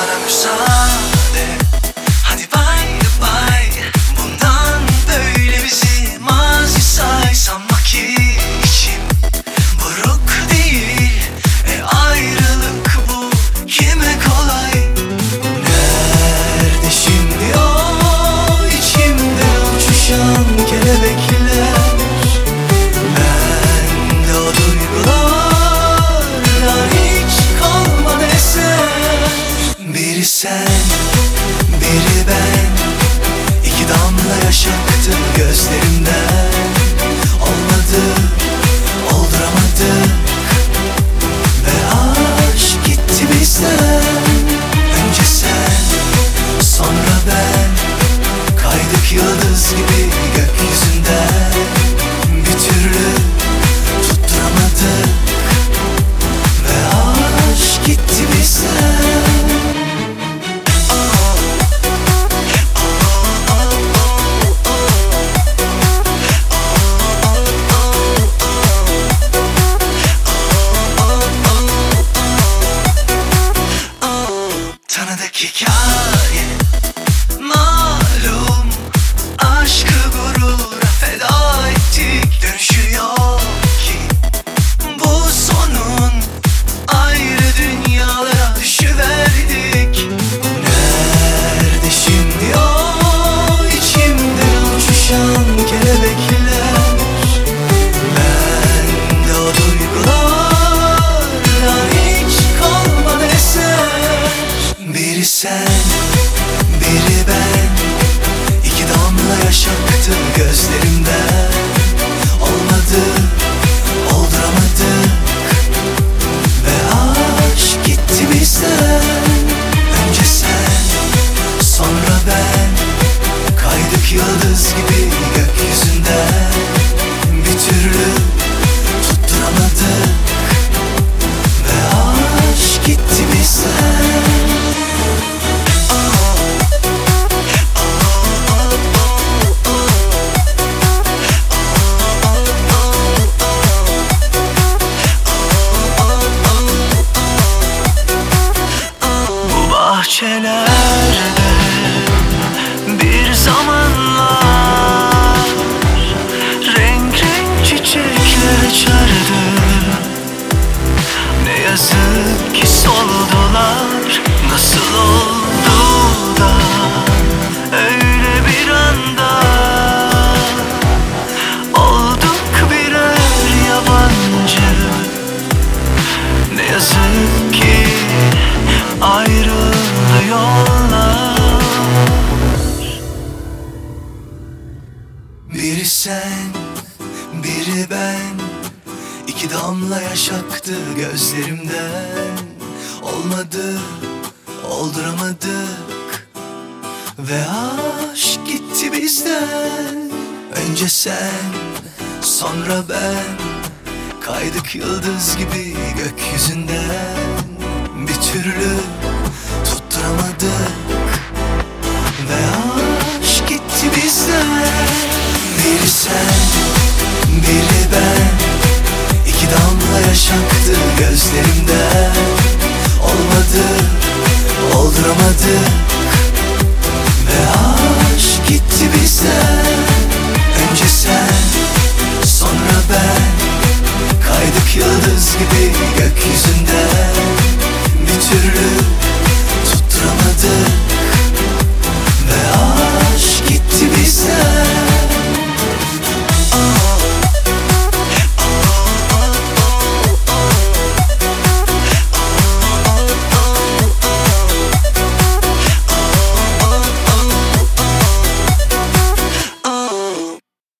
bana müsaade. Hadi bay bay. Bundan böyle bizi mazi saysam vakit içim buruk değil. Ayrılık bu kime kolay. Nerede şimdi o içimde uçuşan kelebekler? Bende o duygulardan hiç kalmadı eser. Biri sen, biri ben, iki damla yaş aktı gözlerimden. Olmadı, olduramadık ve aşk gitti bizden. Önce sen, sonra ben, kaydık yıldız gibi gökyüzünden. Bir türlü tutturamadık ve aşk gitti bizden. Tanıdık hikaye malum, aşkı gurura feda ettik. Dönüşü yok ki bu sonun, ayrı dünyalara düşüverdik. Nerede şimdi o içimde uçuşan kelebekler? Bende o duygulardan hiç kalmadı eser. Biri sen, biri ben, iki damla yaş aktı gözlerimden. Olmadı, olduramadık ve aşk gitti bizden. Önce sen, sonra ben, kaydık yıldız gibi gökyüzünden. Bir türlü tutturamadık ve aşk gitti bizden. Bahçelerde bir zamanlar renk renk çiçekler açardı. Ne yazık ki soldular. Nasıl oldu da öyle bir anda olduk birer yabancı. Ne yazık ki ayrıldı yollar. Biri sen, biri ben, iki damla yaş aktı gözlerimden. Olmadı, olduramadık ve aşk gitti bizden. Önce sen, sonra ben, kaydık yıldız gibi gökyüzünden. Bir türlü tutturamadık ve aşk gitti bizden. Biri sen, biri ben, iki damla yaş aktı gözlerimden. Olmadı, olduramadık ve aşk gitti bizden. Önce sen, sonra ben, kaydık yıldız gibi gökyüzünden.